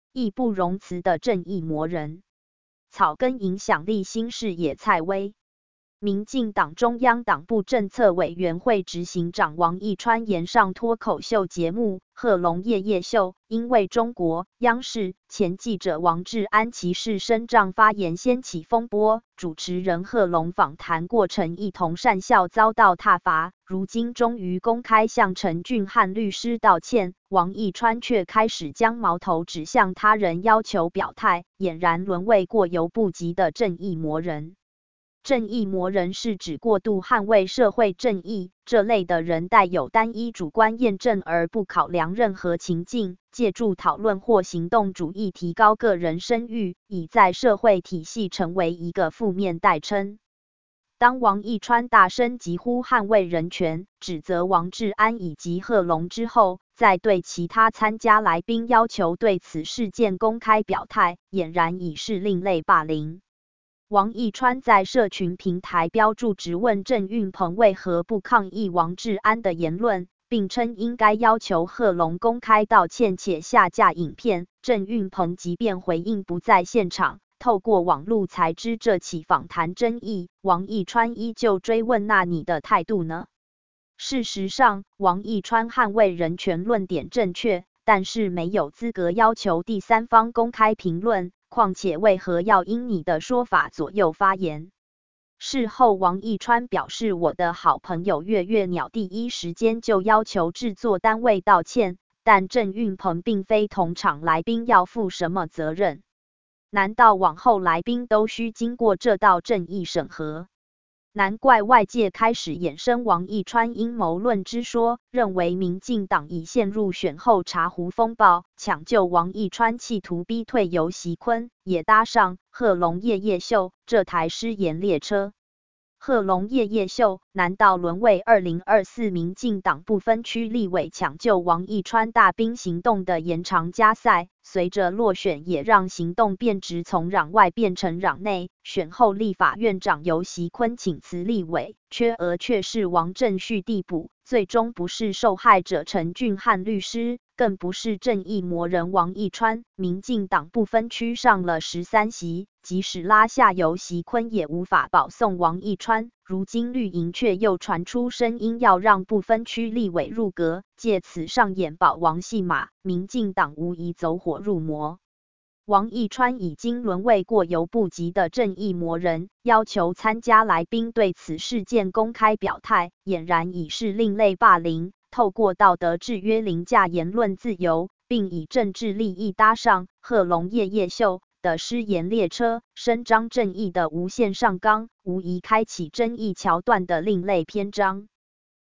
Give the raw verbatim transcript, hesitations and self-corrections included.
义不容辞的正义魔人。草根影响力新视野蔡薇。民进党中央党部政策委员会执行长王义川延上脱口秀节目《贺龙夜夜秀》，因为中国央视前记者王志安歧视身障发言掀起风波，主持人贺龙访谈过程一同善笑遭到挞伐，如今终于公开向陈俊翰律师道歉，王义川却开始将矛头指向他人，要求表态，俨然沦为过犹不及的正义魔人。正义魔人是指过度捍卫社会正义，这类的人带有单一主观验证而不考量任何情境，借助讨论或行动主义提高个人声誉，以在社会体系成为一个负面代称。当王义川大声疾呼捍卫人权，指责王志安以及贺龙之后，再对其他参加来宾要求对此事件公开表态，俨然已是另类霸凌。王义川在社群平台标注质问郑运鹏为何不抗议王志安的言论，并称应该要求贺龙公开道歉且下架影片。郑运鹏即便回应不在现场，透过网路才知这起访谈争议，王义川依旧追问那你的态度呢？事实上，王义川捍卫人权论点正确，但是没有资格要求第三方公开评论。况且为何要因你的说法左右发言？事后王义川表示，我的好朋友月月鸟第一时间就要求制作单位道歉，但郑运鹏并非同场来宾，要负什么责任？难道往后来宾都需经过这道正义审核？难怪外界开始衍生王义川阴谋论之说，认为民进党已陷入选后茶壶风暴，抢救王义川企图逼退游锡堃，也搭上贺龙夜夜秀这台失言列车。贺龙夜夜秀难道沦为二零二四民进党不分区立委抢救王义川大兵行动的延长加赛？随着落选，也让行动变质，从攘外变成攘内。选后立法院长游锡堃请辞立委，缺额却是王正旭递补，最终不是受害者陈俊翰律师，更不是正义魔人王义川。民进党不分区上了十三席，即使拉下游锡堃也无法保送王义川。如今绿营却又传出声音要让不分区立委入阁，借此上演保王戏码，民进党无疑走火入魔。王义川已经沦为过犹不及的正义魔人，要求参加来宾对此事件公开表态，俨然已是另类霸凌，透过道德制约凌驾言论自由，并以政治利益搭上贺龙夜夜秀的失言列车，伸张正义的无限上纲，无疑开启争议桥段的另类篇章。